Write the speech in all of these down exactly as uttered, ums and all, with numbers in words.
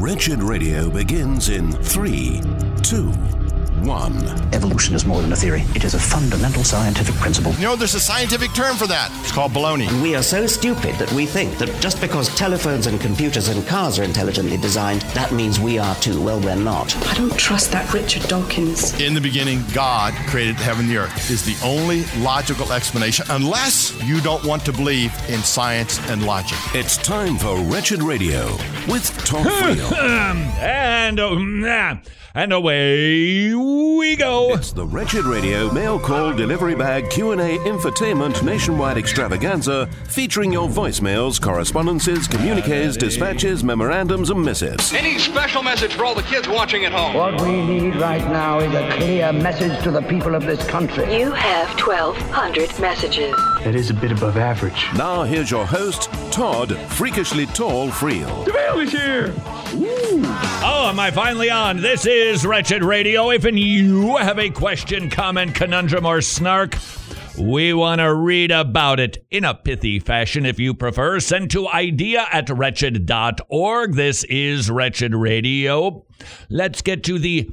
Wretched Radio begins in three, two, one. Evolution is more than a theory. It is a fundamental scientific principle. You know, there's a scientific term for that. It's called baloney. And we are so stupid that we think that just because telephones and computers and cars are intelligently designed, that means we are too. Well, we're not. I don't trust that Richard Dawkins. In the beginning, God created heaven and the earth is the only logical explanation, unless you don't want to believe in science and logic. It's time for Wretched Radio with Todd Friel. and, uh, and away we go. It's the Wretched Radio mail call delivery bag Q and A infotainment nationwide extravaganza featuring your voicemails, correspondences, communiques, dispatches, memorandums, and missives. Any special message for all the kids watching at home? What we need right now is a clear message to the people of this country. You have twelve hundred messages. That is a bit above average. Now here's your host, Todd Freakishly Tall Friel. The mail is here. Ooh. Oh, am I finally on? This is Wretched Radio. If you have a question, comment, conundrum, or snark, we want to read about it in a pithy fashion if you prefer. Send to idea at wretched dot org. This is Wretched Radio. Let's get to the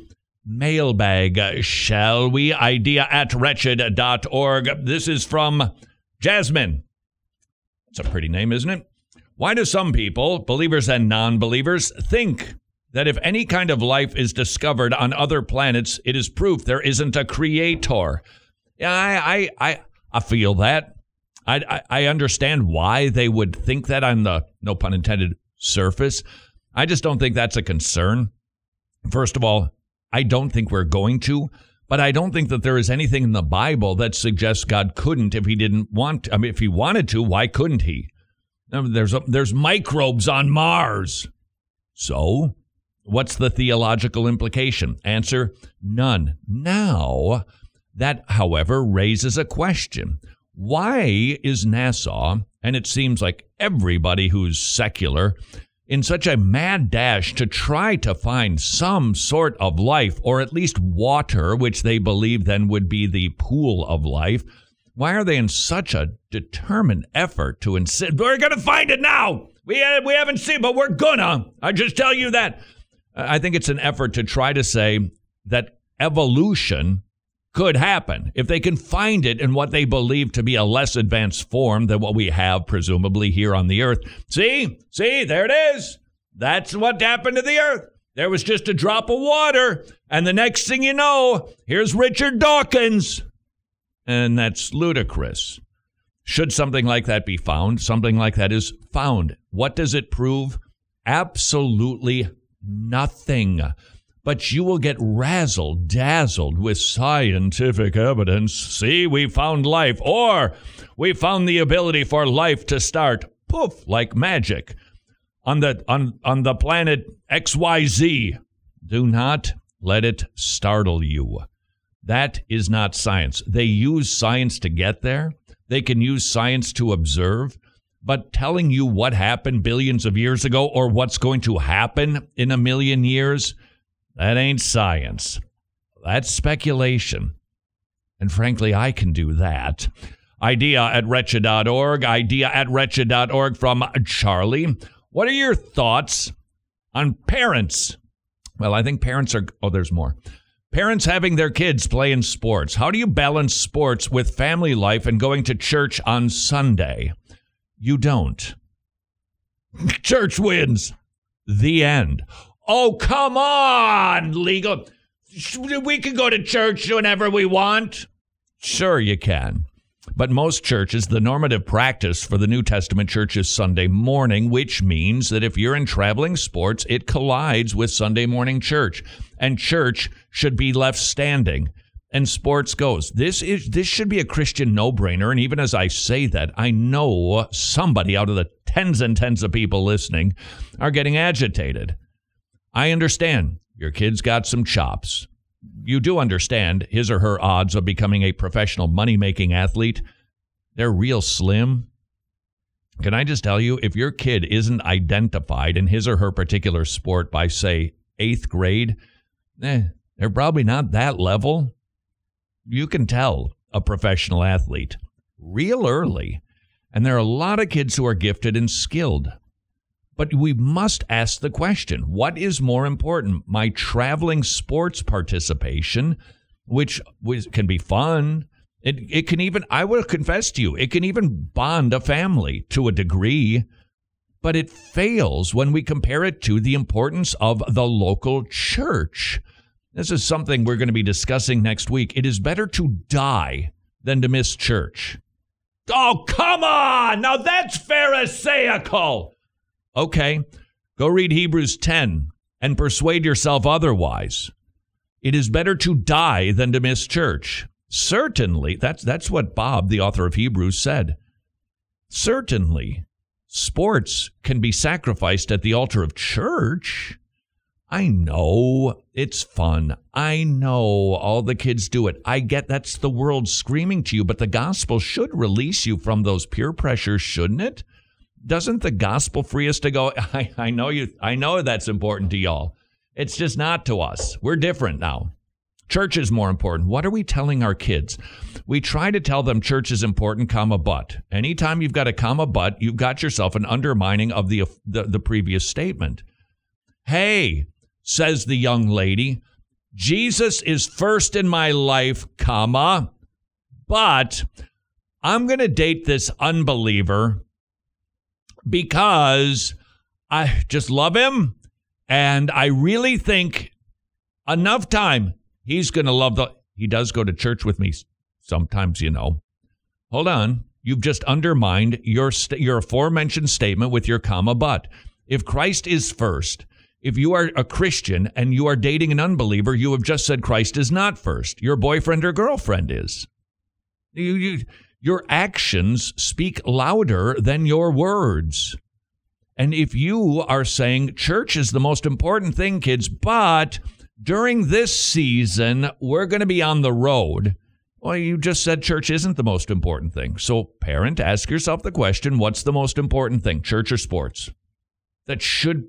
mailbag, shall we? Idea at wretched dot org. This is from Jasmine. It's a pretty name, isn't it? Why do some people, believers and non-believers, think that if any kind of life is discovered on other planets, it is proof there isn't a creator? Yeah, I, I, I, I feel that. I, I, I understand why they would think that on the, no pun intended, surface. I just don't think that's a concern. First of all, I don't think we're going to, but I don't think that there is anything in the Bible that suggests God couldn't if he didn't want to. I mean, if he wanted to, why couldn't he? There's a, there's microbes on Mars. So, what's the theological implication? Answer, none. Now, that, however, raises a question. Why is NASA, and it seems like everybody who's secular, in such a mad dash to try to find some sort of life, or at least water, which they believe then would be the pool of life? Why are they in such a determined effort to insist, we're going to find it now? We, uh, we haven't seen, but we're gonna. I just tell you that. I think it's an effort to try to say that evolution could happen if they can find it in what they believe to be a less advanced form than what we have, presumably, here on the earth. See? See? There it is. That's what happened to the earth. There was just a drop of water, and the next thing you know, here's Richard Dawkins. And that's ludicrous. Should something like that be found, something like that is found. What does it prove? Absolutely nothing. But you will get razzle-dazzled with scientific evidence. See, we found life, or we found the ability for life to start, poof, like magic, on the on, on the planet X Y Z. Do not let it startle you. That is not science. They use science to get there. They can use science to observe. But telling you what happened billions of years ago or what's going to happen in a million years, that ain't science. That's speculation. And frankly, I can do that. Idea at wretched dot org. Idea at wretched dot org from Charlie. What are your thoughts on parents? Well, I think parents are... Oh, there's more. Parents having their kids play in sports. How do you balance sports with family life and going to church on Sunday? You don't. Church wins. The end. Oh, come on, legal. We can go to church whenever we want. Sure, you can. But most churches, the normative practice for the New Testament church is Sunday morning, which means that if you're in traveling sports, it collides with Sunday morning church. And church should be left standing. And sports goes. This is this should be a Christian no-brainer. And even as I say that, I know somebody out of the tens and tens of people listening are getting agitated. I understand your kid's got some chops. You do understand his or her odds of becoming a professional money-making athlete. They're real slim. Can I just tell you, if your kid isn't identified in his or her particular sport by, say, eighth grade, eh, they're probably not that level. You can tell a professional athlete real early. And there are a lot of kids who are gifted and skilled. But we must ask the question, what is more important? My traveling sports participation, which was, can be fun. It, it can even, I will confess to you, it can even bond a family to a degree. But it fails when we compare it to the importance of the local church. This is something we're going to be discussing next week. It is better to die than to miss church. Oh, come on! Now that's pharisaical! Okay, go read Hebrews ten and persuade yourself otherwise. It is better to die than to miss church. Certainly, that's, that's what Bob, the author of Hebrews, said. Certainly, sports can be sacrificed at the altar of church. I know it's fun. I know all the kids do it. I get that's the world screaming to you, but the gospel should release you from those peer pressures, shouldn't it? Doesn't the gospel free us to go, I, I know you, I know that's important to y'all. It's just not to us. We're different now. Church is more important. What are we telling our kids? We try to tell them church is important, comma, but. Anytime you've got a comma, but, you've got yourself an undermining of the, the, the previous statement. Hey, says the young lady, Jesus is first in my life, comma, but I'm going to date this unbeliever because I just love him, and I really think enough time he's going to love the... He does go to church with me sometimes, you know. Hold on. You've just undermined your st- your aforementioned statement with your comma, but. If Christ is first, if you are a Christian and you are dating an unbeliever, you have just said Christ is not first. Your boyfriend or girlfriend is. You, you, your actions speak louder than your words. And if you are saying church is the most important thing, kids, but during this season, we're going to be on the road. Well, you just said church isn't the most important thing. So, parent, ask yourself the question, what's the most important thing, church or sports? That should,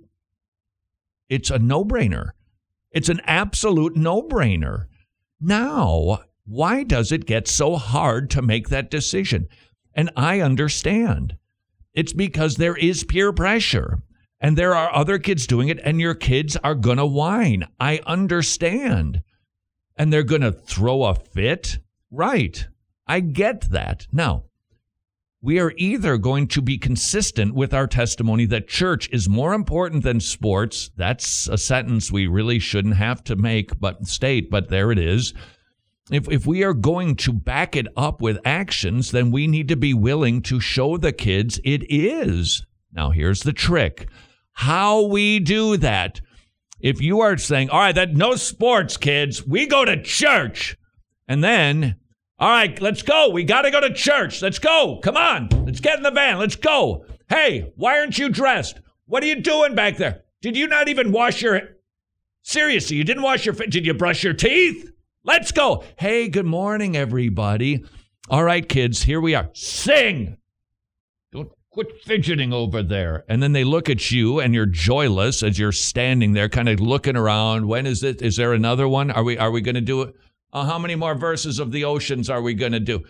it's a no-brainer. It's an absolute no-brainer. Now, why does it get so hard to make that decision? And I understand. It's because there is peer pressure. And there are other kids doing it, and your kids are going to whine. I understand. And they're going to throw a fit. Right. I get that. Now, we are either going to be consistent with our testimony that church is more important than sports. That's a sentence we really shouldn't have to make, but state, but there it is. If if we are going to back it up with actions, then we need to be willing to show the kids it is. Now, here's the trick. How we do that. If you are saying, all right, that no sports, kids, we go to church. And then, all right, let's go. We got to go to church. Let's go. Come on. Let's get in the van. Let's go. Hey, why aren't you dressed? What are you doing back there? Did you not even wash your... Seriously, you didn't wash your... Did you brush your teeth? Let's go. Hey, good morning, everybody. All right, kids, here we are. Sing. Don't quit fidgeting over there. And then they look at you, and you're joyless as you're standing there, kind of looking around. When is it? Is there another one? Are we are we going to do it? Uh, how many more verses of the oceans are we going to do?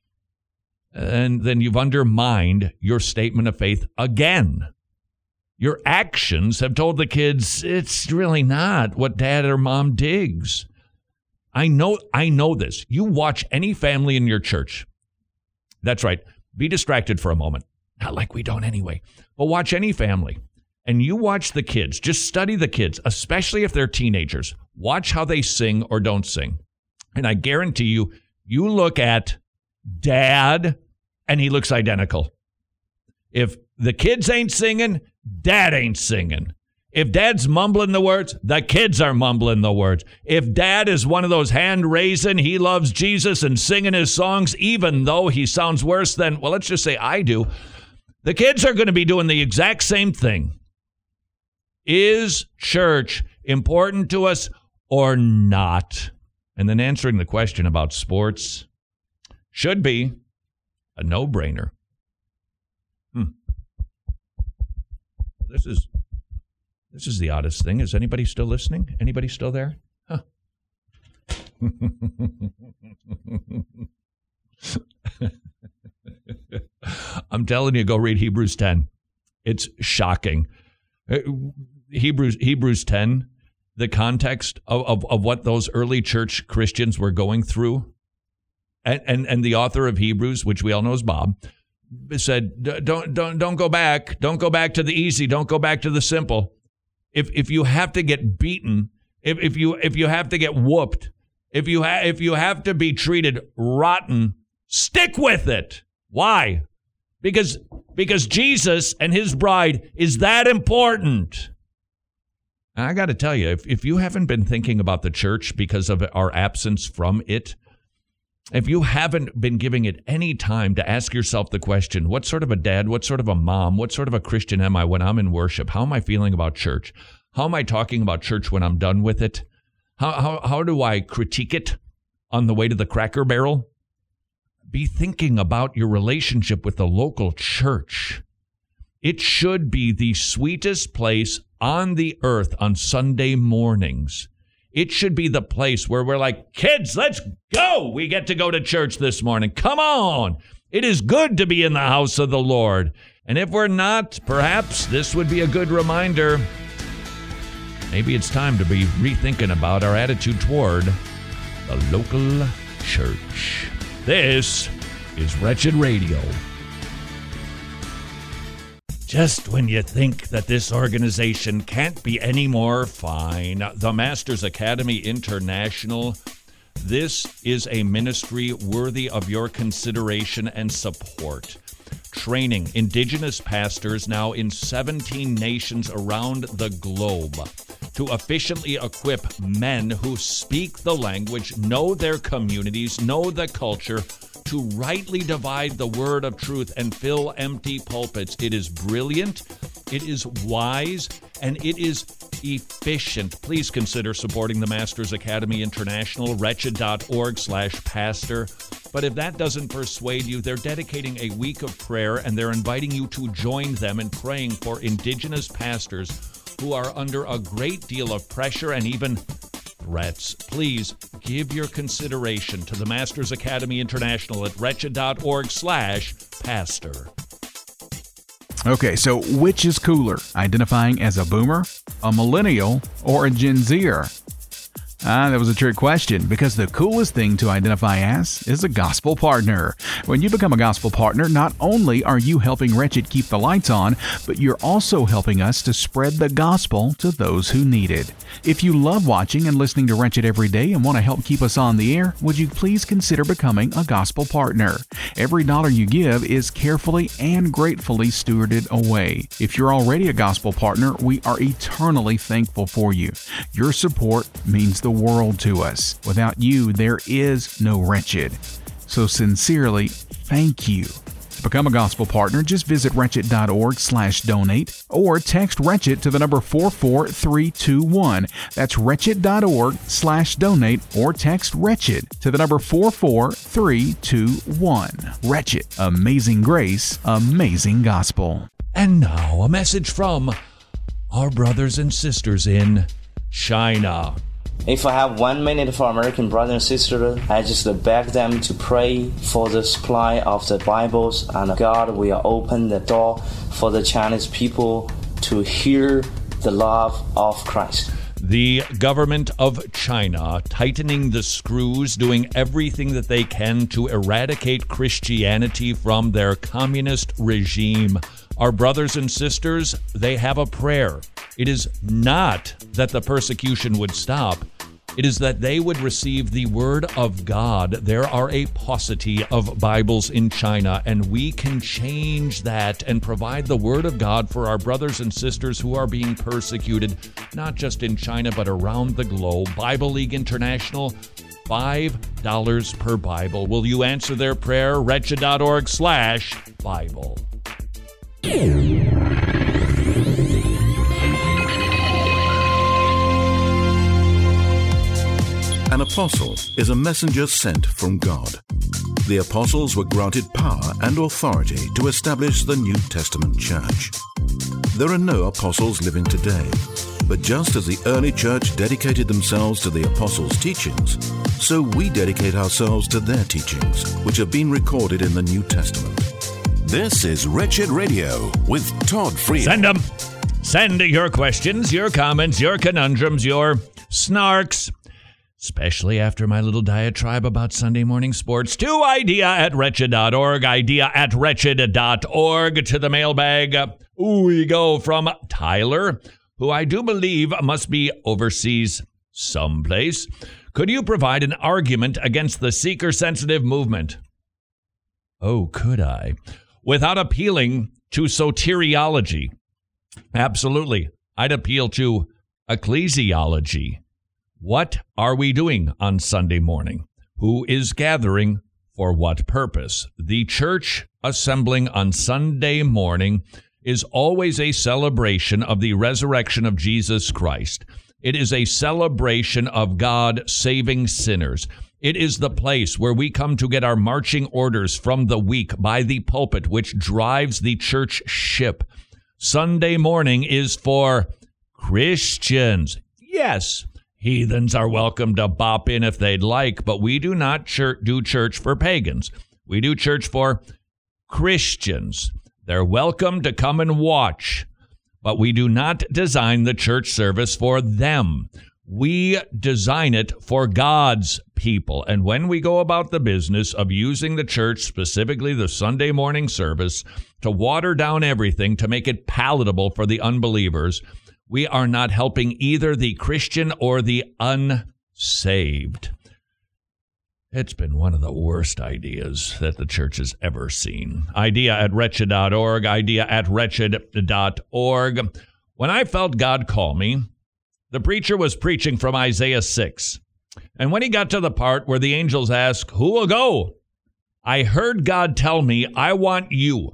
And then you've undermined your statement of faith again. Your actions have told the kids it's really not what dad or mom digs. I know, I know this. You watch any family in your church. That's right. Be distracted for a moment. Not like we don't anyway. But watch any family. And you watch the kids. Just study the kids, especially if they're teenagers. Watch how they sing or don't sing. And I guarantee you, you look at dad, and he looks identical. If the kids ain't singing, dad ain't singing. If dad's mumbling the words, the kids are mumbling the words. If dad is one of those hand-raising, he loves Jesus and singing his songs, even though he sounds worse than, well, let's just say I do, the kids are going to be doing the exact same thing. Is church important to us or not? And then answering the question about sports should be a no-brainer. Hmm. This is this is the oddest thing. Is anybody still listening? Anybody still there? Huh. I'm telling you, go read Hebrews ten. It's shocking. Hebrews Hebrews ten, the context of, of, of what those early church Christians were going through. And, and and the author of Hebrews, which we all know is Bob, said, don't don't don't go back. Don't go back to the easy. Don't go back to the simple. If if you have to get beaten, if if you if you have to get whooped, if you ha- if you have to be treated rotten, stick with it. Why? Because because Jesus and his bride is that important. And I got to tell you, if if you haven't been thinking about the church because of our absence from it, if you haven't been giving it any time to ask yourself the question, what sort of a dad, what sort of a mom, what sort of a Christian am I when I'm in worship? How am I feeling about church? How am I talking about church when I'm done with it? How how how do I critique it on the way to the Cracker Barrel? Be thinking about your relationship with the local church. It should be the sweetest place on the earth on Sunday mornings. It should be the place where we're like, kids, let's go. We get to go to church this morning. Come on. It is good to be in the house of the Lord. And if we're not, perhaps this would be a good reminder. Maybe it's time to be rethinking about our attitude toward the local church. This is Wretched Radio. Just when you think that this organization can't be any more fine, the Masters Academy International, this is a ministry worthy of your consideration and support. Training Indigenous pastors now in seventeen nations around the globe to efficiently equip men who speak the language, know their communities, know the culture, to rightly divide the word of truth and fill empty pulpits. It is brilliant, it is wise, and it is efficient. Please consider supporting the Masters Academy International, wretched.org slash pastor. But if that doesn't persuade you, they're dedicating a week of prayer, and they're inviting you to join them in praying for Indigenous pastors who are under a great deal of pressure and even threats. Please give your consideration to the Masters Academy International at wretched.org slash pastor. Okay, so which is cooler, identifying as a boomer, a millennial, or a Gen Zer? Ah, that was a trick question, because the coolest thing to identify as is a gospel partner. When you become a gospel partner, not only are you helping Wretched keep the lights on, but you're also helping us to spread the gospel to those who need it. If you love watching and listening to Wretched every day and want to help keep us on the air, would you please consider becoming a gospel partner? Every dollar you give is carefully and gratefully stewarded away. If you're already a gospel partner, we are eternally thankful for you. Your support means the world to us. Without you, there is no Wretched. So sincerely, thank you. To become a gospel partner, just visit wretched.org slash donate or text Wretched to the number four four three two one. That's wretched.org slash donate or text Wretched to the number four four three two one. Wretched. Amazing grace, amazing gospel. And now a message from our brothers and sisters in China. If I have one minute for American brothers and sisters, I just beg them to pray for the supply of the Bibles, and God will open the door for the Chinese people to hear the love of Christ. The government of China tightening the screws, doing everything that they can to eradicate Christianity from their communist regime. Our brothers and sisters, they have a prayer. It is not that the persecution would stop. It is that they would receive the word of God. There are a paucity of Bibles in China, and we can change that and provide the word of God for our brothers and sisters who are being persecuted, not just in China, but around the globe. Bible League International, five dollars per Bible. Will you answer their prayer? Wretched.org slash Bible. An apostle is a messenger sent from God. The apostles were granted power and authority to establish the New Testament church. There are no apostles living today, but just as the early church dedicated themselves to the apostles' teachings, so we dedicate ourselves to their teachings, which have been recorded in the New Testament. This is Wretched Radio with Todd Friel. Send them. Send your questions, your comments, your conundrums, your snarks, especially after my little diatribe about Sunday morning sports, to idea at wretched dot org, idea at wretched dot org, to the mailbag. We go from Tyler, who I do believe must be overseas someplace. Could you provide an argument against the seeker-sensitive movement? Oh, could I? Without appealing to soteriology. Absolutely. I'd appeal to ecclesiology. What are we doing on Sunday morning? Who is gathering for what purpose? The church assembling on Sunday morning is always a celebration of the resurrection of Jesus Christ. It is a celebration of God saving sinners. It is the place where we come to get our marching orders from the week by the pulpit, which drives the church ship. Sunday morning is for Christians. Yes, heathens are welcome to bop in if they'd like, but we do not church, do church for pagans. We do church for Christians. They're welcome to come and watch, but we do not design the church service for them. We design it for God's people. And when we go about the business of using the church, specifically the Sunday morning service, to water down everything to make it palatable for the unbelievers, we are not helping either the Christian or the unsaved. It's been one of the worst ideas that the church has ever seen. Idea at wretched dot org, idea at wretched dot org. When I felt God call me, the preacher was preaching from Isaiah six. And when he got to the part where the angels ask, who will go? I heard God tell me, I want you.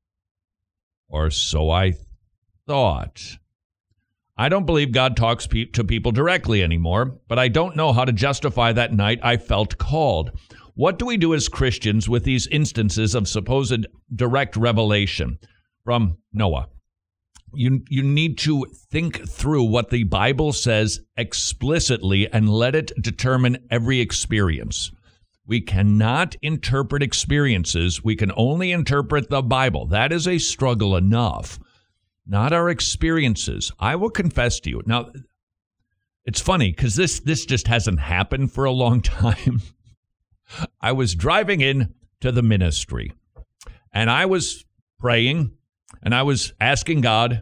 Or so I thought. I don't believe God talks pe- to people directly anymore, but I don't know how to justify that night I felt called. What do we do as Christians with these instances of supposed direct revelation from Noah? You you need to think through what the Bible says explicitly and let it determine every experience. We cannot interpret experiences. We can only interpret the Bible. That is a struggle enough, not our experiences. I will confess to you. Now, it's funny because this, this just hasn't happened for a long time. I was driving in to the ministry, and I was praying, and I was asking God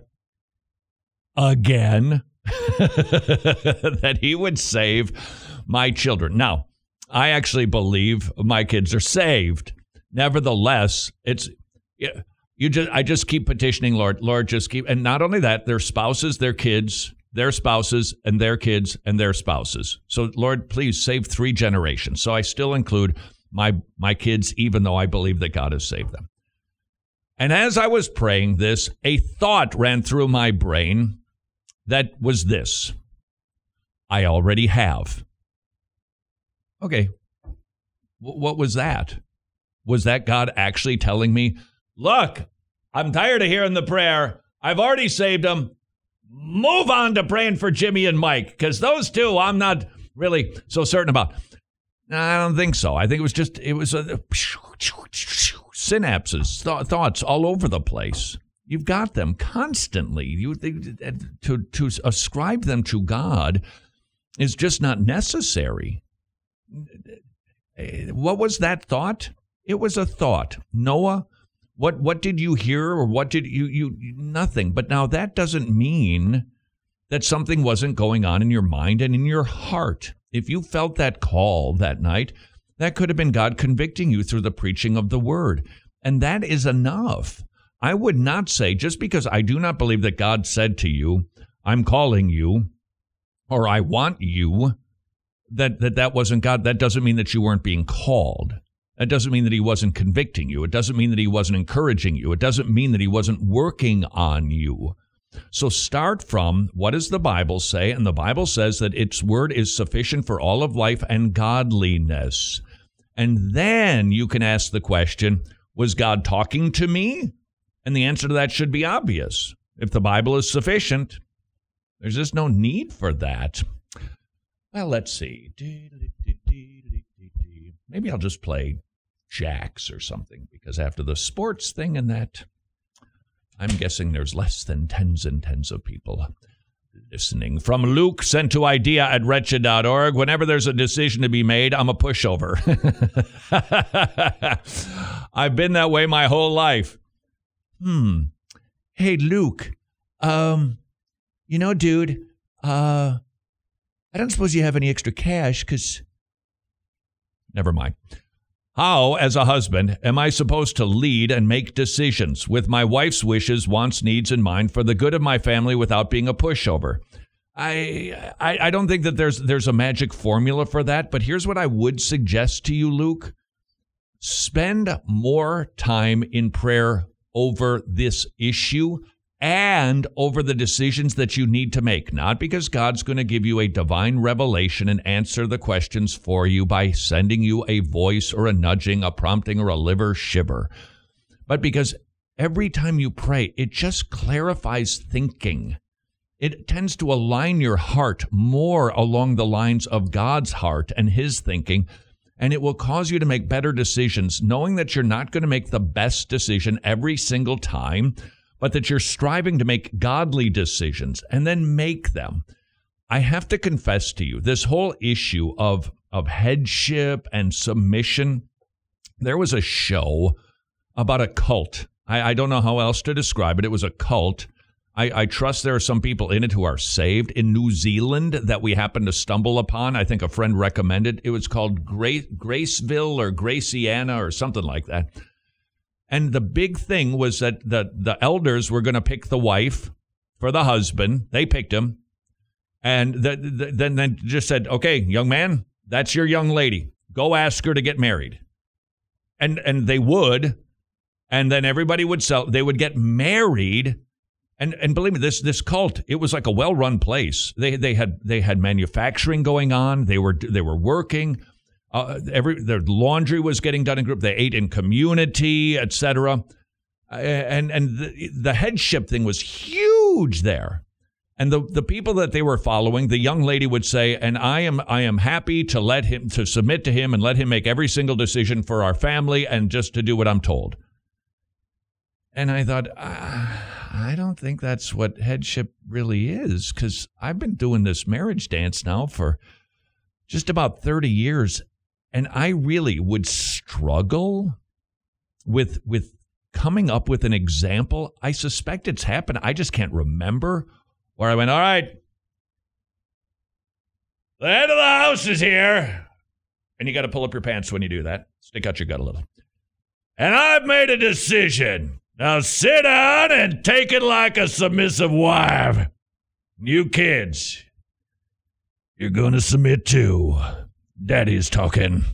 again that he would save my children. Now, I actually believe my kids are saved. Nevertheless, it's you just I just keep petitioning, Lord, Lord, just keep. And not only that, their spouses, their kids, their spouses, and their kids, and their spouses. So, Lord, please save three generations. So I still include my my kids, even though I believe that God has saved them. And as I was praying this, a thought ran through my brain that was this: I already have. Okay, w- what was that? Was that God actually telling me, look, I'm tired of hearing the prayer. I've already saved them. Move on to praying for Jimmy and Mike, because those two I'm not really so certain about. No, I don't think so. I think it was just, it was a, synapses, th- thoughts all over the place. You've got them constantly. You they, to to ascribe them to God is just not necessary. What was that thought? It was a thought. Noah, what what did you hear, or what did you you nothing? But now that doesn't mean that something wasn't going on in your mind and in your heart. If you felt that call that night, that could have been God convicting you through the preaching of the word. And that is enough. I would not say, just because I do not believe that God said to you, I'm calling you, or I want you, that, that that wasn't God. That doesn't mean that you weren't being called. That doesn't mean that he wasn't convicting you. It doesn't mean that he wasn't encouraging you. It doesn't mean that he wasn't working on you. So start from, what does the Bible say? And the Bible says that its word is sufficient for all of life and godliness. And then you can ask the question, was God talking to me? And the answer to that should be obvious. If the Bible is sufficient, there's just no need for that. Well, let's see. Maybe I'll just play Jacks or something, because after the sports thing and that I'm guessing there's less than tens and tens of people listening. From Luke, sent to idea at wretched dot org. Whenever there's a decision to be made, I'm a pushover. I've been that way my whole life. Hmm. Hey, Luke. Um, you know, dude, uh, I don't suppose you have any extra cash, because... Never mind. How, as a husband, am I supposed to lead and make decisions with my wife's wishes, wants, needs in mind for the good of my family without being a pushover? I, I I don't think that there's there's a magic formula for that, but here's what I would suggest to you, Luke. Spend more time in prayer over this issue and over the decisions that you need to make, not because God's going to give you a divine revelation and answer the questions for you by sending you a voice or a nudging, a prompting, or a liver shiver, but because every time you pray, it just clarifies thinking. It tends to align your heart more along the lines of God's heart and his thinking, and it will cause you to make better decisions, knowing that you're not going to make the best decision every single time, but that you're striving to make godly decisions and then make them. I have to confess to you, this whole issue of, of headship and submission, there was a show about a cult. I, I don't know how else to describe it. It was a cult. I, I trust there are some people in it who are saved. In New Zealand that we happened to stumble upon, I think a friend recommended. It was called Grace, Graceville or Graciana or something like that. And the big thing was that the, the elders were going to pick the wife for the husband. They picked him. And the, the, then then just said, okay, young man, that's your young lady. Go ask her to get married. And and they would. And then everybody would sell. They would get married. And and believe me, this this cult, it was like a well-run place. They they had they had manufacturing going on. They were they were working. Uh, every their laundry was getting done in group. They ate in community, et cetera. Uh, and and the, the headship thing was huge there. And the, the people that they were following, the young lady would say, and I am I am happy to let him to submit to him and let him make every single decision for our family and just to do what I'm told. And I thought, uh, I don't think that's what headship really is, because I've been doing this marriage dance now for just about thirty years. And I really would struggle with with coming up with an example. I suspect it's happened. I just can't remember where I went, all right, the head of the house is here. And you got to pull up your pants when you do that. Stick out your gut a little. And I've made a decision. Now sit down and take it like a submissive wife. You kids, you're going to submit too. Daddy's talking.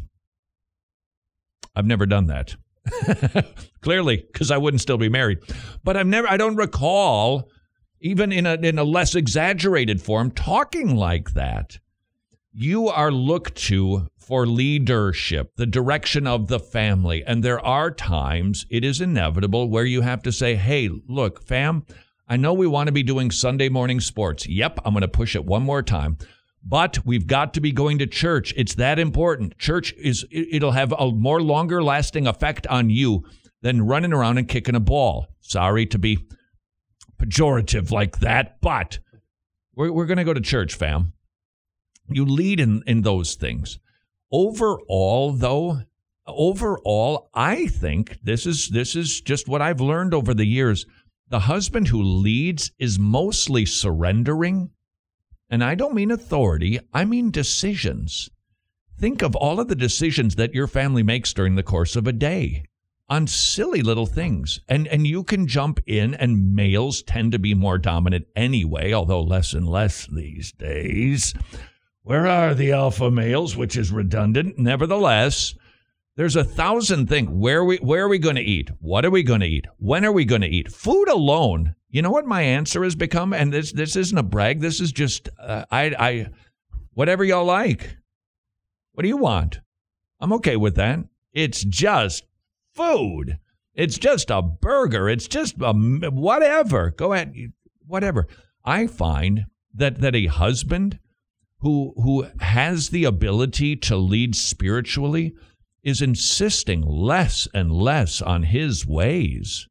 I've never done that. Clearly, because I wouldn't still be married. But I've never, I don't recall, even in a in a less exaggerated form, talking like that. You are looked to for leadership, the direction of the family. And there are times, it is inevitable, where you have to say, hey, look, fam, I know we want to be doing Sunday morning sports. Yep, I'm going to push it one more time. But we've got to be going to church. It's that important. Church is, it'll have a more longer lasting effect on you than running around and kicking a ball. Sorry to be pejorative like that, but we're, we're going to go to church, fam. You lead in, in those things. Overall, though, overall, I think this is this is just what I've learned over the years. The husband who leads is mostly surrendering. And I don't mean authority, I mean decisions. Think of all of the decisions that your family makes during the course of a day on silly little things. And and you can jump in, and males tend to be more dominant anyway, although less and less these days. Where are the alpha males, which is redundant? Nevertheless, there's a thousand things. Where are we, where are we going to eat? What are we going to eat? When are we going to eat? Food alone. You know what my answer has become? And this this isn't a brag. This is just, uh, I, I, whatever y'all like. What do you want? I'm okay with that. It's just food. It's just a burger. It's just a whatever. Go ahead. Whatever. I find that, that a husband who who has the ability to lead spiritually is insisting less and less on his ways.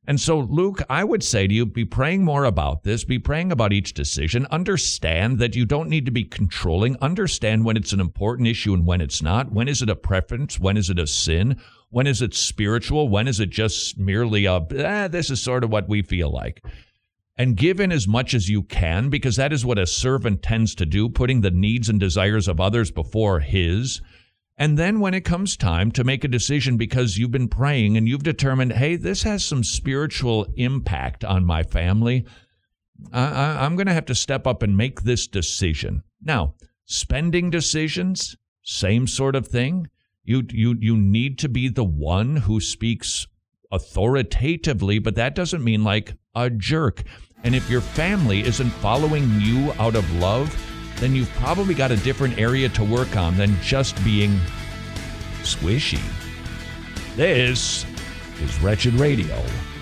And so, Luke, I would say to you, be praying more about this. Be praying about each decision. Understand that you don't need to be controlling. Understand when it's an important issue and when it's not. When is it a preference? When is it a sin? When is it spiritual? When is it just merely a, eh, this is sort of what we feel like? And give in as much as you can, because that is what a servant tends to do, putting the needs and desires of others before his. And then when it comes time to make a decision because you've been praying and you've determined, hey, this has some spiritual impact on my family, I, I, I'm going to have to step up and make this decision. Now, spending decisions, same sort of thing. You, you, you need to be the one who speaks authoritatively, but that doesn't mean like a jerk. And if your family isn't following you out of love, then you've probably got a different area to work on than just being squishy. This is Wretched Radio.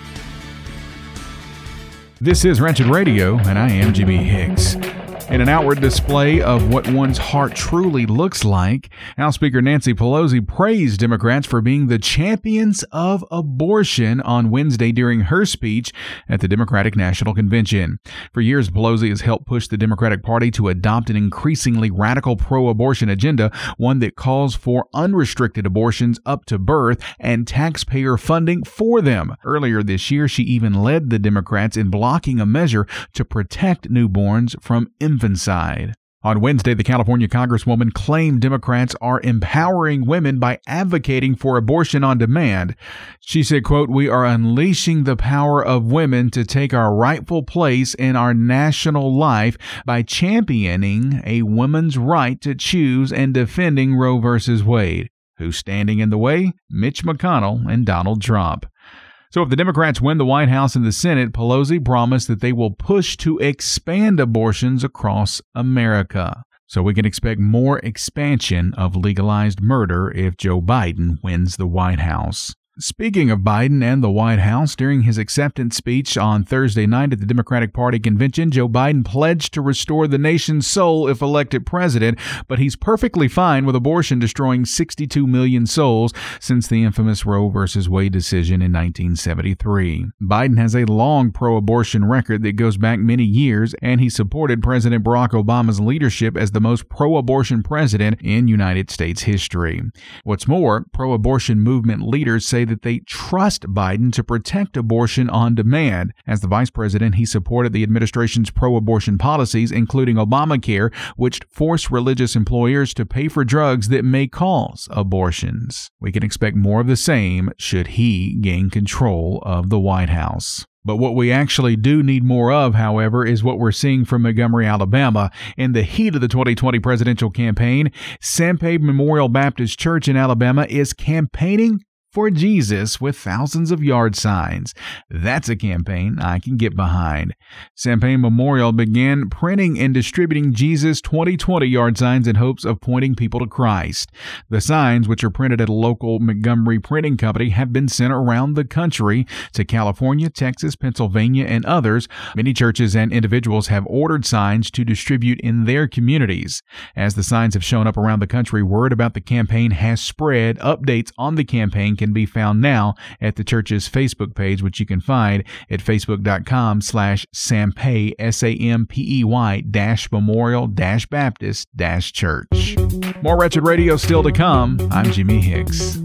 This is Wretched Radio, and I am Jimmy Hicks. In an outward display of what one's heart truly looks like, House Speaker Nancy Pelosi praised Democrats for being the champions of abortion on Wednesday during her speech at the Democratic National Convention. For years, Pelosi has helped push the Democratic Party to adopt an increasingly radical pro-abortion agenda, one that calls for unrestricted abortions up to birth and taxpayer funding for them. Earlier this year, she even led the Democrats in blocking a measure to protect newborns from infanticide. On Wednesday, the California Congresswoman claimed Democrats are empowering women by advocating for abortion on demand. She said, quote, "We are unleashing the power of women to take our rightful place in our national life by championing a woman's right to choose and defending Roe versus Wade." Who's standing in the way? Mitch McConnell and Donald Trump. So if the Democrats win the White House and the Senate, Pelosi promised that they will push to expand abortions across America. So we can expect more expansion of legalized murder if Joe Biden wins the White House. Speaking of Biden and the White House, during his acceptance speech on Thursday night at the Democratic Party convention, Joe Biden pledged to restore the nation's soul if elected president, but he's perfectly fine with abortion destroying sixty-two million souls since the infamous Roe versus Wade decision in nineteen seventy-three. Biden has a long pro-abortion record that goes back many years, and he supported President Barack Obama's leadership as the most pro-abortion president in United States history. What's more, pro-abortion movement leaders say that they trust Biden to protect abortion on demand. As the vice president, he supported the administration's pro-abortion policies, including Obamacare, which force religious employers to pay for drugs that may cause abortions. We can expect more of the same should he gain control of the White House. But what we actually do need more of, however, is what we're seeing from Montgomery, Alabama. In the heat of the twenty twenty presidential campaign, Sampé Memorial Baptist Church in Alabama is campaigning for Jesus with thousands of yard signs. That's a campaign I can get behind. Sampé Memorial began printing and distributing Jesus twenty twenty yard signs in hopes of pointing people to Christ. The signs, which are printed at a local Montgomery printing company, have been sent around the country to California, Texas, Pennsylvania, and others. Many churches and individuals have ordered signs to distribute in their communities. As the signs have shown up around the country, word about the campaign has spread. Updates on the campaign can be found now at the church's Facebook page, which you can find at facebook.com slash Sampey, S A M P E Y dash Memorial dash Baptist dash Church. More Wretched Radio still to come. I'm Jimmy Hicks.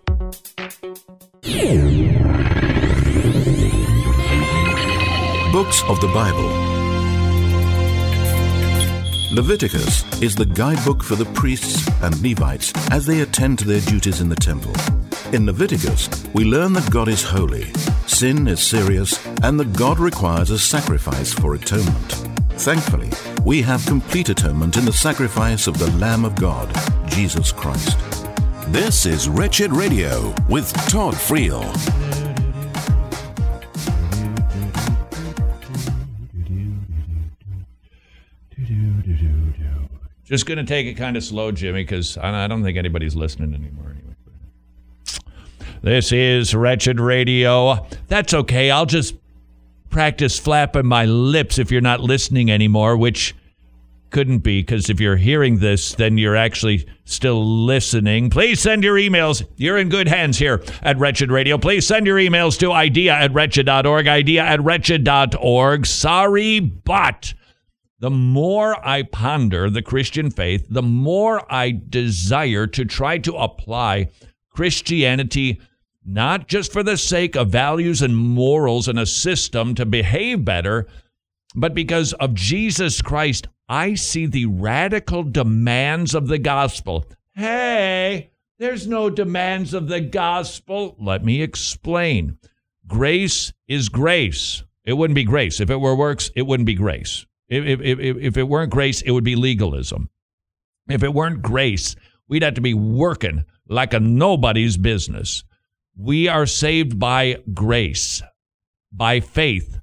Books of the Bible. Leviticus is the guidebook for the priests and Levites as they attend to their duties in the temple. In Leviticus, we learn that God is holy, sin is serious, and that God requires a sacrifice for atonement. Thankfully, we have complete atonement in the sacrifice of the Lamb of God, Jesus Christ. This is Wretched Radio with Todd Friel. Just going to take it kind of slow, Jimmy, because I don't think anybody's listening anymore anyway. This is Wretched Radio. That's okay. I'll just practice flapping my lips if you're not listening anymore, which couldn't be, because if you're hearing this, then you're actually still listening. Please send your emails. You're in good hands here at Wretched Radio. Please send your emails to idea at wretched dot org, idea at wretched dot org. Sorry, but the more I ponder the Christian faith, the more I desire to try to apply Christianity, not just for the sake of values and morals and a system to behave better, but because of Jesus Christ. I see the radical demands of the gospel. Hey, there's no demands of the gospel. Let me explain. Grace is grace. It wouldn't be grace. If it were works, it wouldn't be grace. If, if, if, if it weren't grace, it would be legalism. If it weren't grace, we'd have to be working like a nobody's business. We are saved by grace, by faith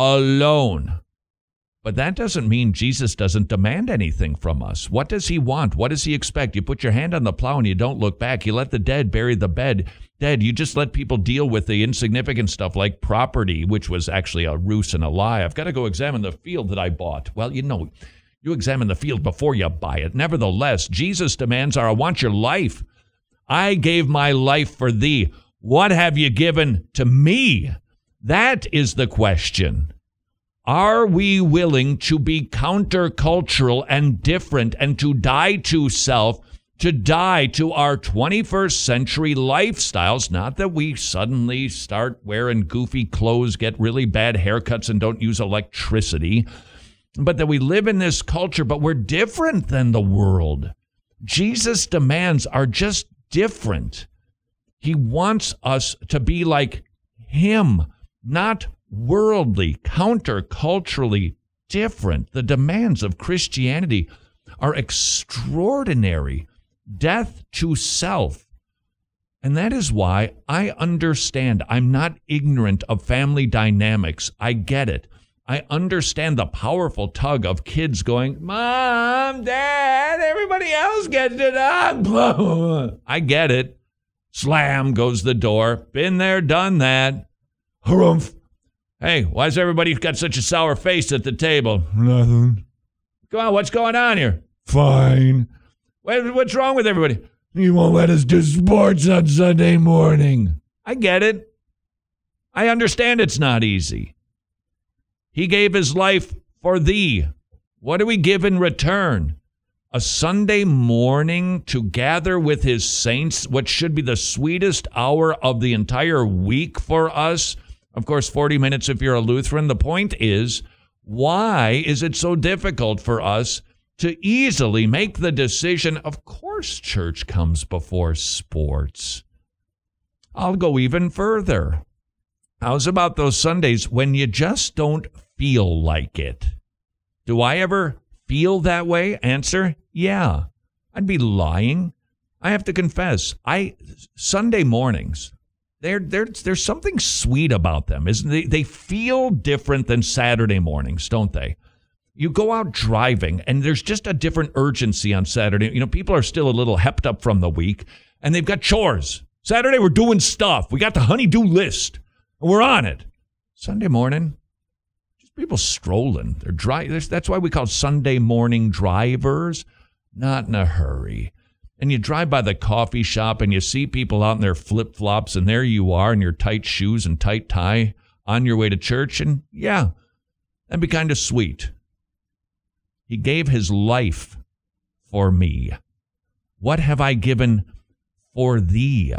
alone. But that doesn't mean Jesus doesn't demand anything from us. What does he want? What does he expect? You put your hand on the plow and you don't look back. You let the dead bury the bed. Dead. You just let people deal with the insignificant stuff like property, which was actually a ruse and a lie. I've got to go examine the field that I bought. Well, you know, you examine the field before you buy it. Nevertheless, Jesus' demands are, I want your life. I gave my life for thee. What have you given to me? That is the question. Are we willing to be countercultural and different and to die to self, to die to our twenty-first century lifestyles? Not that we suddenly start wearing goofy clothes, get really bad haircuts, and don't use electricity, but that we live in this culture, but we're different than the world. Jesus' demands are just different. He wants us to be like him, not worldly, counterculturally different. The demands of Christianity are extraordinary. Death to self. And that is why I understand. I'm not ignorant of family dynamics. I get it. I understand the powerful tug of kids going, Mom, Dad, everybody else gets it up. I get it. Slam goes the door. Been there, done that. Harumph. Hey, why's everybody got such a sour face at the table? Nothing. Come on, what's going on here? Fine. What, what's wrong with everybody? You won't let us do sports on Sunday morning. I get it. I understand it's not easy. He gave his life for thee. What do we give in return? A Sunday morning to gather with his saints, what should be the sweetest hour of the entire week for us. Of course, forty minutes if you're a Lutheran. The point is, why is it so difficult for us to easily make the decision? Of course, church comes before sports. I'll go even further. How's about those Sundays when you just don't feel like it? Do I ever feel that way? Answer, yeah. I'd be lying. I have to confess, I Sunday mornings, There, there, there's something sweet about them, isn't they? They feel different than Saturday mornings, don't they? You go out driving, and there's just a different urgency on Saturday. You know, people are still a little hepped up from the week, and they've got chores. Saturday, we're doing stuff. We got the honey-do list, and we're on it. Sunday morning, just people strolling. They're dry. That's why we call Sunday morning drivers. Not in a hurry. And you drive by the coffee shop and you see people out in their flip-flops, and there you are in your tight shoes and tight tie on your way to church. And yeah, that'd be kind of sweet. He gave his life for me. What have I given for thee?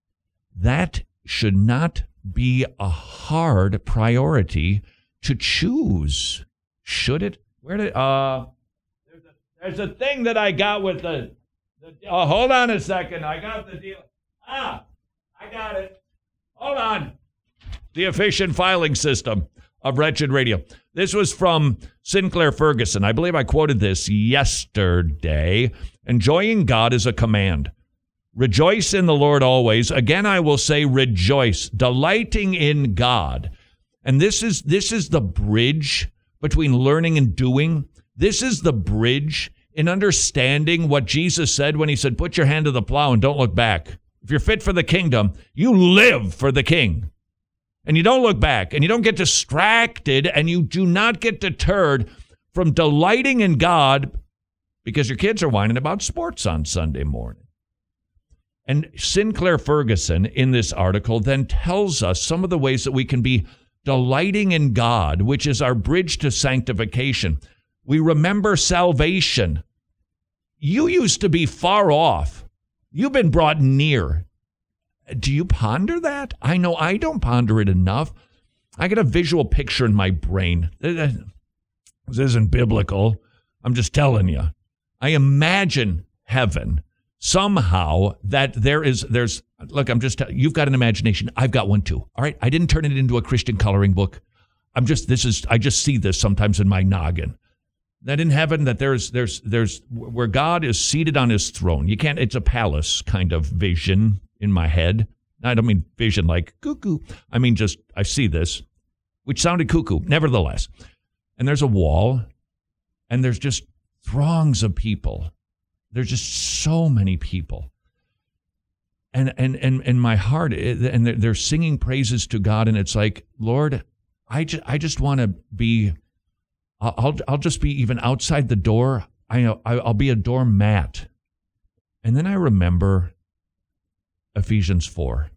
That should not be a hard priority to choose. Should it? Where did, uh, there's a, there's a thing that I got with the, Oh, hold on a second. I got the deal. Ah, I got it. Hold on. The efficient filing system of Wretched Radio. This was from Sinclair Ferguson. I believe I quoted this yesterday. Enjoying God is a command. Rejoice in the Lord always. Again, I will say rejoice, delighting in God. And this is this is the bridge between learning and doing. This is the bridge in understanding what Jesus said when he said, put your hand to the plow and don't look back. If you're fit for the kingdom, you live for the king. And you don't look back, and you don't get distracted, and you do not get deterred from delighting in God because your kids are whining about sports on Sunday morning. And Sinclair Ferguson in this article then tells us some of the ways that we can be delighting in God, which is our bridge to sanctification. We remember salvation. You used to be far off. You've been brought near. Do you ponder that? I know I don't ponder it enough. I get a visual picture in my brain. This isn't biblical. I'm just telling you. I imagine heaven somehow that there is, there's, look, I'm just, you've got an imagination. I've got one too. All right. I didn't turn it into a Christian coloring book. I'm just, this is, I just see this sometimes in my noggin. That in heaven, that there's, there's, there's, where God is seated on his throne. You can't, it's a palace kind of vision in my head. I don't mean vision like cuckoo. I mean, just, I see this, which sounded cuckoo, nevertheless. And there's a wall, and there's just throngs of people. There's just so many people. And and and and my heart, and they're, they're singing praises to God, and it's like, Lord, I just, I just want to be, I'll I'll just be even outside the door. I know I'll be a doormat. And then I remember Ephesians four.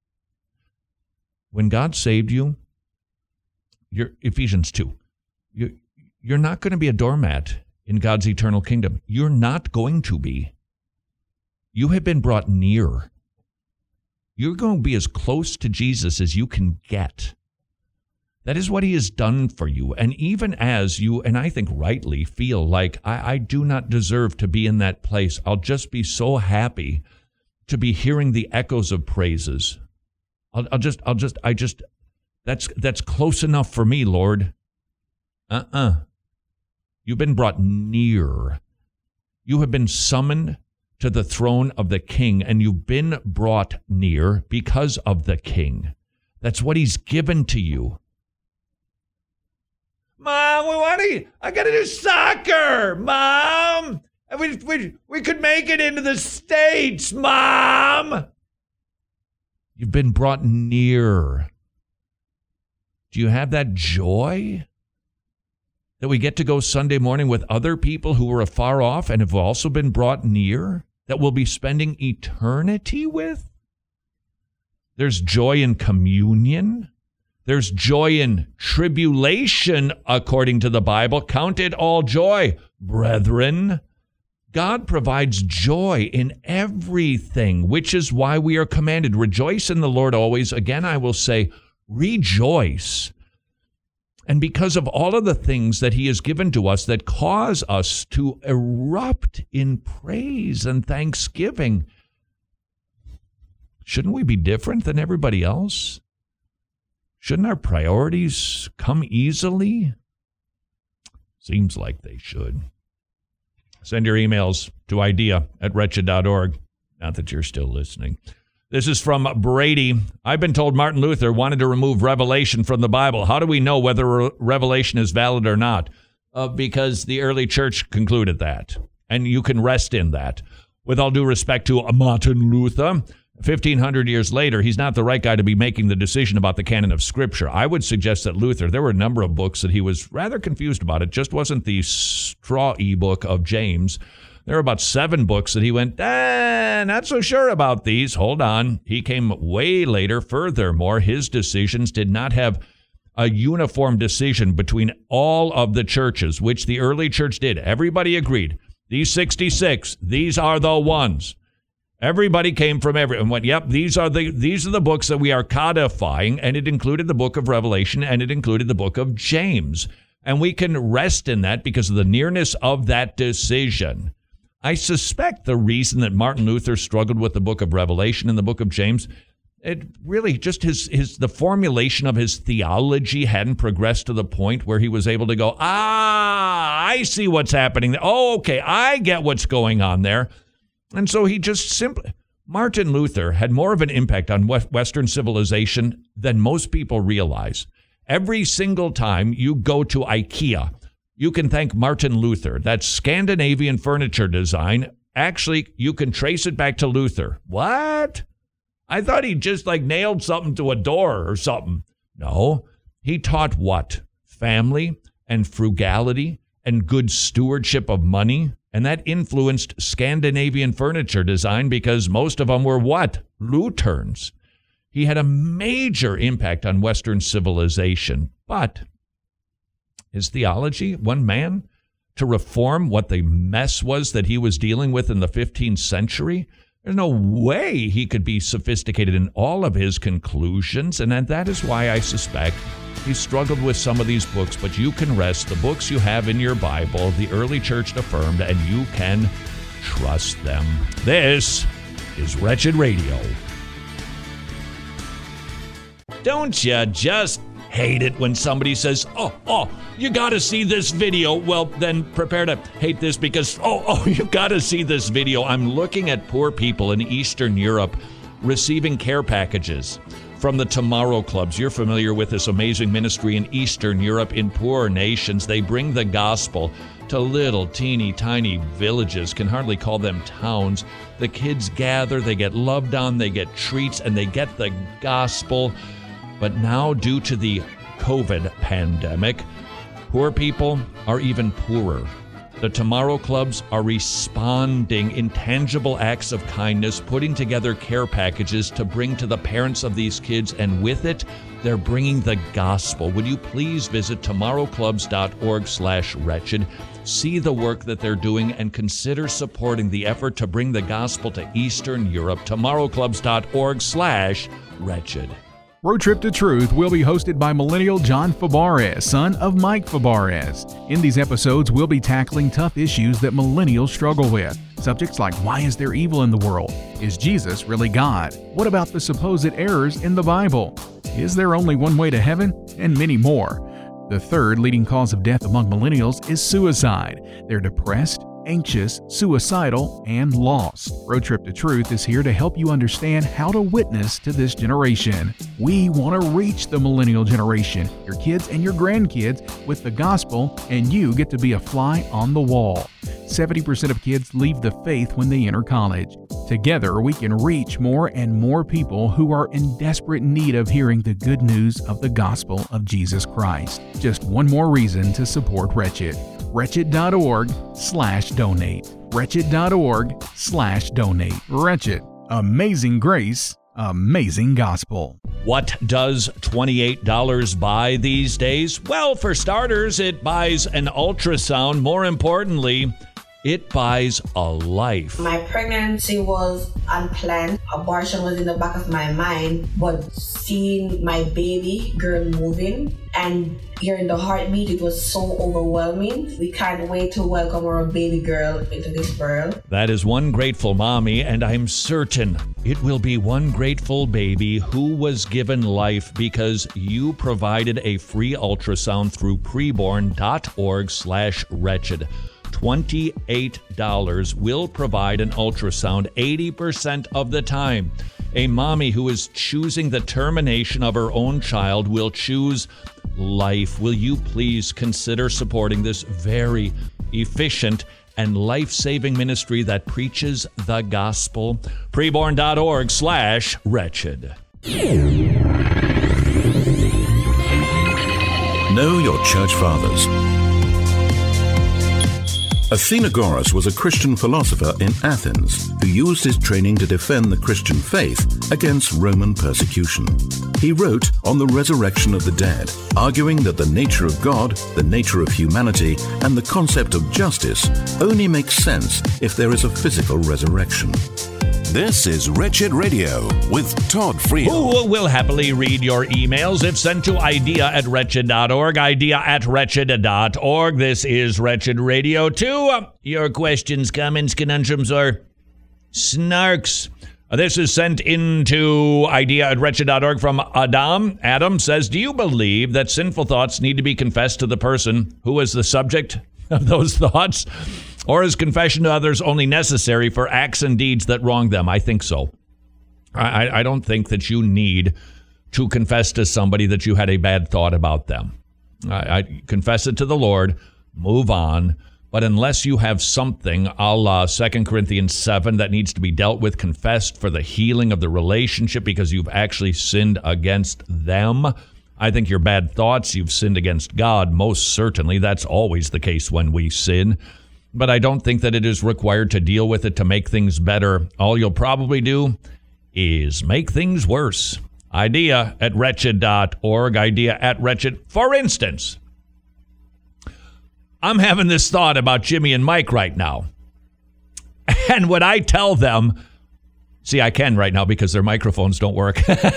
When God saved you, you're Ephesians two. You you're not going to be a doormat in God's eternal kingdom. You're not going to be. You have been brought near. You're going to be as close to Jesus as you can get. That is what he has done for you. And even as you, and I think rightly, feel like I, I do not deserve to be in that place, I'll just be so happy to be hearing the echoes of praises. I'll, I'll just, I'll just, I just, that's, that's close enough for me, Lord. Uh-uh. You've been brought near. You have been summoned to the throne of the King, and you've been brought near because of the King. That's what he's given to you. Mom, we want to, I got to do soccer, Mom. We, we, we could make it into the States, Mom. You've been brought near. Do you have that joy? That we get to go Sunday morning with other people who were afar off and have also been brought near, that we'll be spending eternity with? There's joy in communion. There's joy in tribulation, according to the Bible. Count it all joy, brethren. God provides joy in everything, which is why we are commanded, rejoice in the Lord always. Again, I will say, rejoice. And because of all of the things that he has given to us that cause us to erupt in praise and thanksgiving, shouldn't we be different than everybody else? Shouldn't our priorities come easily? Seems like they should. Send your emails to idea at wretched dot org. Not that you're still listening. This is from Brady. I've been told Martin Luther wanted to remove Revelation from the Bible. How do we know whether Re- Revelation is valid or not? Uh, because the early church concluded that. And you can rest in that. With all due respect to Martin Luther, fifteen hundred years later, he's not the right guy to be making the decision about the canon of Scripture. I would suggest that Luther, there were a number of books that he was rather confused about. It just wasn't the straw e-book of James. There were about seven books that he went, eh, not so sure about these. Hold on. He came way later. Furthermore, his decisions did not have a uniform decision between all of the churches, which the early church did. Everybody agreed. These sixty-six, these are the ones. Everybody came from every and went, yep, these are the these are the books that we are codifying, and it included the book of Revelation, and it included the book of James. And we can rest in that because of the nearness of that decision. I suspect the reason that Martin Luther struggled with the book of Revelation and the book of James, it really just his his the formulation of his theology hadn't progressed to the point where he was able to go, ah, I see what's happening. Oh, okay, I get what's going on there. And so he just simply, Martin Luther had more of an impact on Western civilization than most people realize. Every single time you go to IKEA, you can thank Martin Luther. That Scandinavian furniture design, actually, you can trace it back to Luther. What? I thought he just like nailed something to a door or something. No, he taught what? Family and frugality and good stewardship of money. And that influenced Scandinavian furniture design because most of them were what? Lutherans. He had a major impact on Western civilization. But his theology, one man, to reform what the mess was that he was dealing with in the fifteenth century, there's no way he could be sophisticated in all of his conclusions. And that is why I suspect he struggled with some of these books. But you can rest. The books you have in your Bible, the early church affirmed, and you can trust them. This is Wretched Radio. Don't you just hate it when somebody says, oh, oh, you got to see this video? Well, then prepare to hate this because, oh, oh, you got to see this video. I'm looking at poor people in Eastern Europe receiving care packages from the Tomorrow Clubs. You're familiar with this amazing ministry in Eastern Europe in poor nations. They bring the gospel to little teeny tiny villages, can hardly call them towns. The kids gather, they get loved on, they get treats, and they get the gospel. But now, due to the COVID pandemic, poor people are even poorer. The Tomorrow Clubs are responding in tangible acts of kindness, putting together care packages to bring to the parents of these kids, and with it, they're bringing the gospel. Would you please visit tomorrowclubs.org slash wretched, see the work that they're doing, and consider supporting the effort to bring the gospel to Eastern Europe. tomorrowclubs.org slash wretched. Road Trip to Truth will be hosted by millennial John Fabarez, son of Mike Fabarez. In these episodes, we'll be tackling tough issues that millennials struggle with. Subjects like, why is there evil in the world? Is Jesus really God? What about the supposed errors in the Bible? Is there only one way to heaven? And many more. The third leading cause of death among millennials is suicide. They're depressed, anxious, suicidal, and lost. Road Trip to Truth is here to help you understand how to witness to this generation. We want to reach the millennial generation, your kids and your grandkids, with the gospel, and you get to be a fly on the wall. seventy percent of kids leave the faith when they enter college. Together, we can reach more and more people who are in desperate need of hearing the good news of the gospel of Jesus Christ. Just one more reason to support Wretched. Wretched.org slash donate. Wretched.org slash donate. Wretched. Amazing grace. Amazing gospel. What does twenty-eight dollars buy these days? Well, for starters, it buys an ultrasound. More importantly, it buys a life. My pregnancy was unplanned. Abortion was in the back of my mind, but seeing my baby girl moving and hearing the heartbeat, it was so overwhelming. We can't wait to welcome our baby girl into this world. That is one grateful mommy, and I'm certain it will be one grateful baby who was given life because you provided a free ultrasound through preborn.org slash wretched. twenty-eight dollars will provide an ultrasound eighty percent of the time. A mommy who is choosing the termination of her own child will choose life. Will you please consider supporting this very efficient and life-saving ministry that preaches the gospel? Preborn.org slash wretched. Know your church fathers. Athenagoras was a Christian philosopher in Athens who used his training to defend the Christian faith against Roman persecution. He wrote on the resurrection of the dead, arguing that the nature of God, the nature of humanity, and the concept of justice only makes sense if there is a physical resurrection. This is Wretched Radio with Todd Friel. Who will happily read your emails if sent to idea at wretched dot org, idea at wretched dot org. This is Wretched Radio two. Your questions, comments, conundrums, or snarks. This is sent into idea at wretched dot org from Adam. Adam says, do you believe that sinful thoughts need to be confessed to the person who is the subject of those thoughts? Or is confession to others only necessary for acts and deeds that wrong them? I think so. I, I don't think that you need to confess to somebody that you had a bad thought about them. I, I confess it to the Lord, move on. But unless you have something a la Second Corinthians seven that needs to be dealt with, confessed for the healing of the relationship because you've actually sinned against them, I think your bad thoughts, you've sinned against God, most certainly. That's always the case when we sin. But I don't think that it is required to deal with it to make things better. All you'll probably do is make things worse. Idea at wretched dot org, idea at wretched. For instance, I'm having this thought about Jimmy and Mike right now. And when I tell them, see, I can right now because their microphones don't work.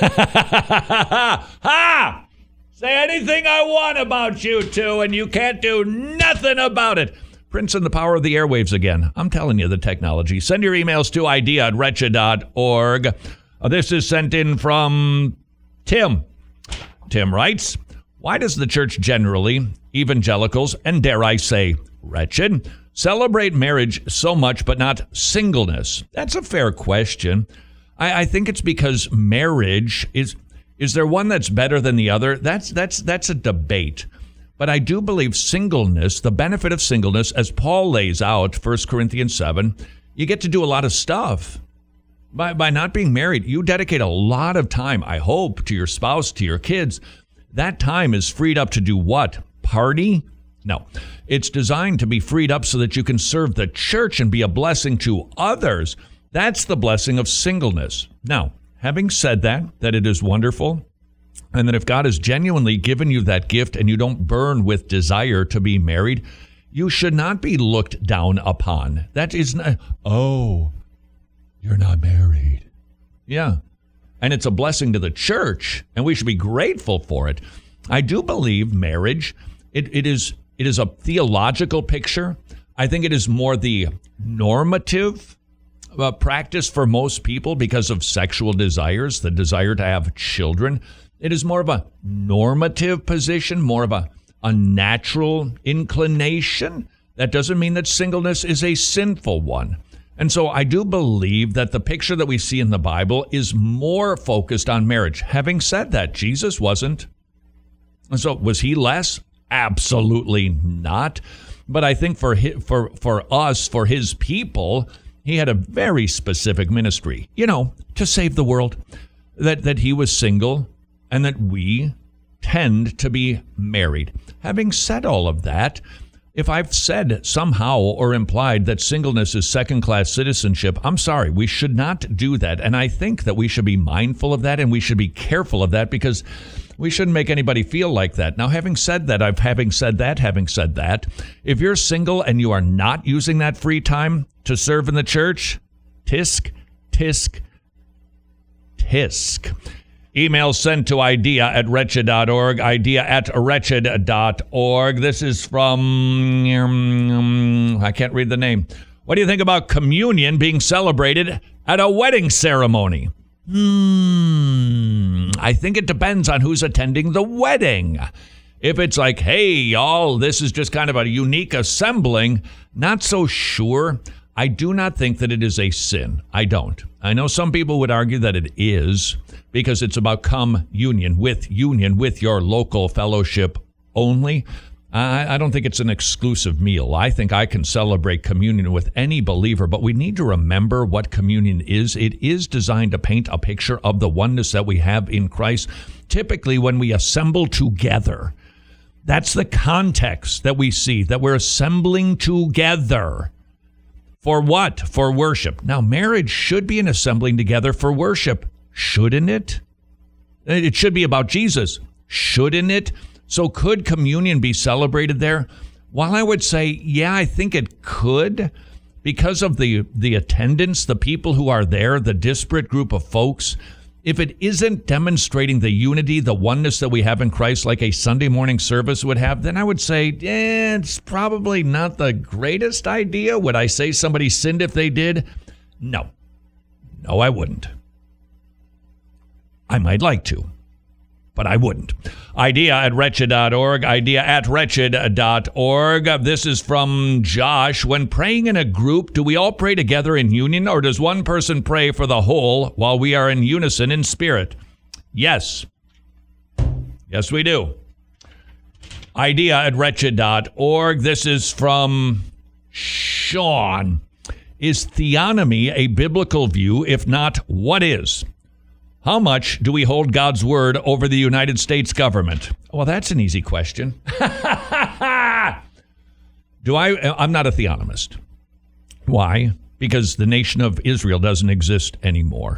Ha! Say anything I want about you two, and you can't do nothing about it. Prince and the power of the airwaves again. I'm telling you, the technology. Send your emails to idea at wretched dot org. Uh, this is sent in from Tim. Tim writes, why does the church generally, evangelicals, and dare I say, wretched, celebrate marriage so much but not singleness? That's a fair question. I, I think it's because marriage is... Is there one that's better than the other? That's that's that's a debate. But I do believe singleness, the benefit of singleness, as Paul lays out, First Corinthians seven, you get to do a lot of stuff. By by not being married, you dedicate a lot of time, I hope, to your spouse, to your kids. That time is freed up to do what? Party? No. It's designed to be freed up so that you can serve the church and be a blessing to others. That's the blessing of singleness. Now, having said that, that it is wonderful, and that if God has genuinely given you that gift and you don't burn with desire to be married, you should not be looked down upon. That is not, oh, you're not married. Yeah. And it's a blessing to the church, and we should be grateful for it. I do believe marriage, it, it is it is a theological picture. I think it is more the normative Uh, practice for most people because of sexual desires, the desire to have children. It is more of a normative position, more of a, a natural inclination. That doesn't mean that singleness is a sinful one. And so I do believe that the picture that we see in the Bible is more focused on marriage. Having said that, Jesus wasn't. And so was he less? Absolutely not. But I think for his, for for us, for his people, he had a very specific ministry, you know, to save the world, that, that he was single and that we tend to be married. Having said all of that, if I've said somehow or implied that singleness is second-class citizenship, I'm sorry, we should not do that. And I think that we should be mindful of that and we should be careful of that because we shouldn't make anybody feel like that. Now, having said that, I've having said that, having said that, if you're single and you are not using that free time to serve in the church, tisk, tisk, tisk. Email sent to idea at wretched dot org, idea at wretched dot org. This is from, um, I can't read the name. What do you think about communion being celebrated at a wedding ceremony? Hmm, I think it depends on who's attending the wedding. If it's like, hey, y'all, this is just kind of a unique assembling, not so sure. I do not think that it is a sin. I don't. I know some people would argue that it is because it's about communion with union with your local fellowship only. I, I don't think it's an exclusive meal. I think I can celebrate communion with any believer, but we need to remember what communion is. It is designed to paint a picture of the oneness that we have in Christ. Typically, when we assemble together, that's the context that we see, that we're assembling together. For what? For worship. Now, marriage should be an assembling together for worship, shouldn't it? It should be about Jesus, shouldn't it? So could communion be celebrated there? While I would say, yeah, I think it could, because of the, the attendance, the people who are there, the disparate group of folks, if it isn't demonstrating the unity, the oneness that we have in Christ like a Sunday morning service would have, then I would say, eh, it's probably not the greatest idea. Would I say somebody sinned if they did? No. No, I wouldn't. I might like to, but I wouldn't. Idea at wretched dot org, idea at wretched dot org. This is from Josh. When praying in a group, do we all pray together in union, or does one person pray for the whole while we are in unison in spirit? Yes. Yes, we do. Idea at wretched dot org. This is from Sean. Is theonomy a biblical view? If not, what is? How much do we hold God's word over the United States government? Well, that's an easy question. Do I? I'm not a theonomist. Why? Because the nation of Israel doesn't exist anymore.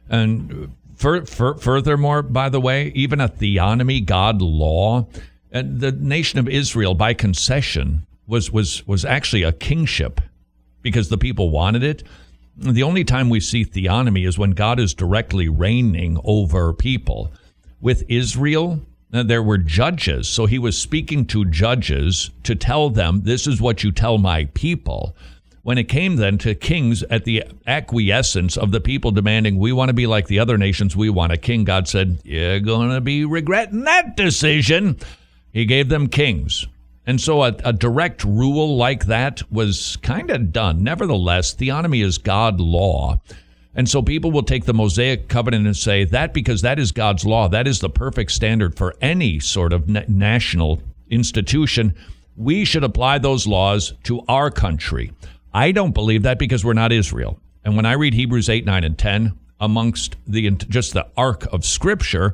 And for, for, furthermore, by the way, even a theonomy, God law, and the nation of Israel, by concession, was was was actually a kingship because the people wanted it. The only time we see theonomy is when God is directly reigning over people. With Israel, there were judges, so he was speaking to judges to tell them, this is what you tell my people. When it came then to kings, at the acquiescence of the people demanding, we want to be like the other nations, we want a king, God said, you're going to be regretting that decision. He gave them kings. And so a, a direct rule like that was kind of done. Nevertheless, theonomy is God law. And so people will take the Mosaic covenant and say that because that is God's law, that is the perfect standard for any sort of na- national institution, we should apply those laws to our country. I don't believe that because we're not Israel. And when I read Hebrews eight, nine, and ten, amongst the just the arc of Scripture,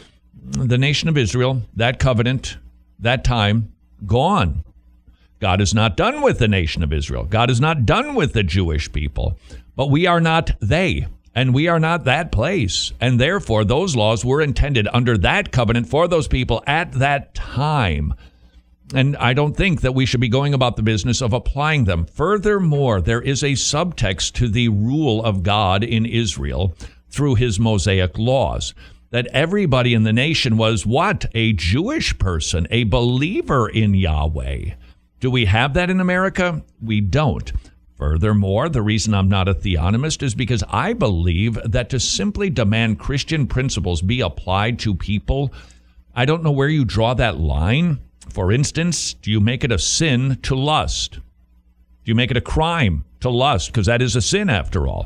the nation of Israel, that covenant, that time, gone. God is not done with the nation of Israel. God is not done with the Jewish people. But we are not they, and we are not that place. And therefore, those laws were intended under that covenant for those people at that time. And I don't think that we should be going about the business of applying them. Furthermore, there is a subtext to the rule of God in Israel through his Mosaic laws. That everybody in the nation was what? A Jewish person, a believer in Yahweh. Do we have that in America? We don't. Furthermore, the reason I'm not a theonomist is because I believe that to simply demand Christian principles be applied to people, I don't know where you draw that line. For instance, do you make it a sin to lust? Do you make it a crime to lust? Because that is a sin after all.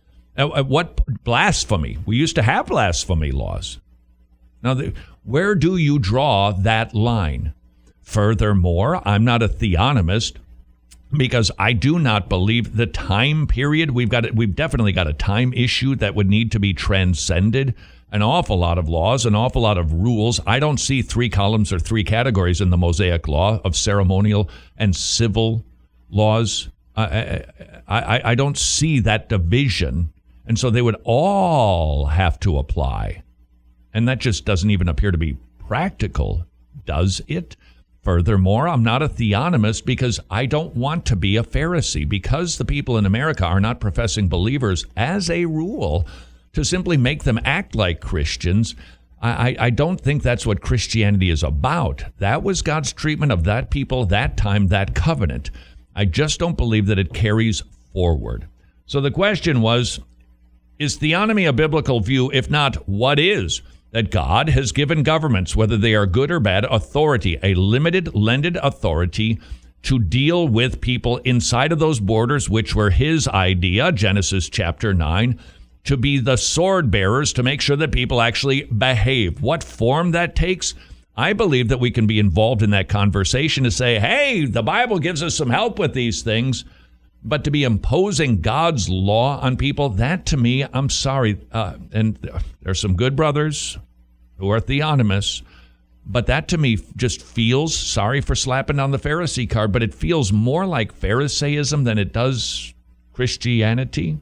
What blasphemy? We used to have blasphemy laws. Now, the, where do you draw that line? Furthermore, I'm not a theonomist because I do not believe the time period. We've got we've definitely got a time issue that would need to be transcended. An awful lot of laws, an awful lot of rules. I don't see three columns or three categories in the Mosaic law of ceremonial and civil laws. I I, I don't see that division. And so they would all have to apply. And that just doesn't even appear to be practical, does it? Furthermore, I'm not a theonomist because I don't want to be a Pharisee. Because the people in America are not professing believers as a rule, to simply make them act like Christians, I, I, I don't think that's what Christianity is about. That was God's treatment of that people, that time, that covenant. I just don't believe that it carries forward. So the question was, is theonomy a biblical view? If not, what is? That God has given governments, whether they are good or bad, authority, a limited, lended authority to deal with people inside of those borders, which were his idea, Genesis chapter nine, to be the sword bearers to make sure that people actually behave. What form that takes, I believe that we can be involved in that conversation to say, hey, the Bible gives us some help with these things. But to be imposing God's law on people, that to me, I'm sorry. Uh, and there's some good brothers who are theonomists, but that to me just feels, sorry for slapping on the Pharisee card, but it feels more like Pharisaism than it does Christianity.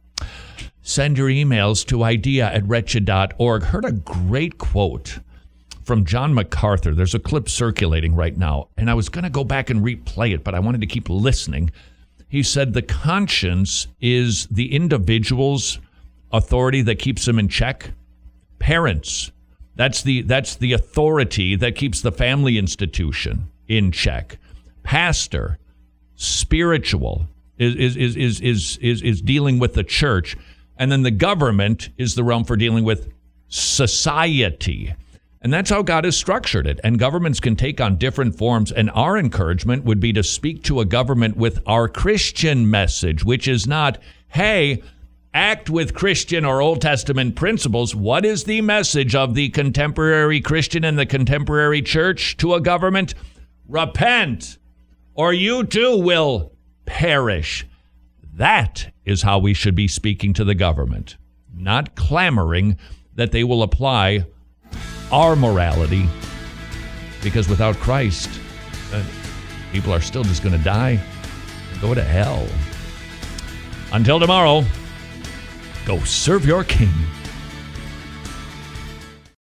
Send your emails to idea at wretched dot org. Heard a great quote from John MacArthur. There's a clip circulating right now, and I was going to go back and replay it, but I wanted to keep listening. He said the conscience is the individual's authority that keeps them in check. Parents, that's the that's the authority that keeps the family institution in check. Pastor, spiritual, is is is is is is, is dealing with the church. And then the government is the realm for dealing with society. And that's how God has structured it. And governments can take on different forms. And our encouragement would be to speak to a government with our Christian message, which is not, hey, act with Christian or Old Testament principles. What is the message of the contemporary Christian and the contemporary church to a government? Repent, or you too will perish. That is how we should be speaking to the government, not clamoring that they will apply our morality, because without Christ, uh, people are still just going to die and go to hell. Until tomorrow, go serve your king.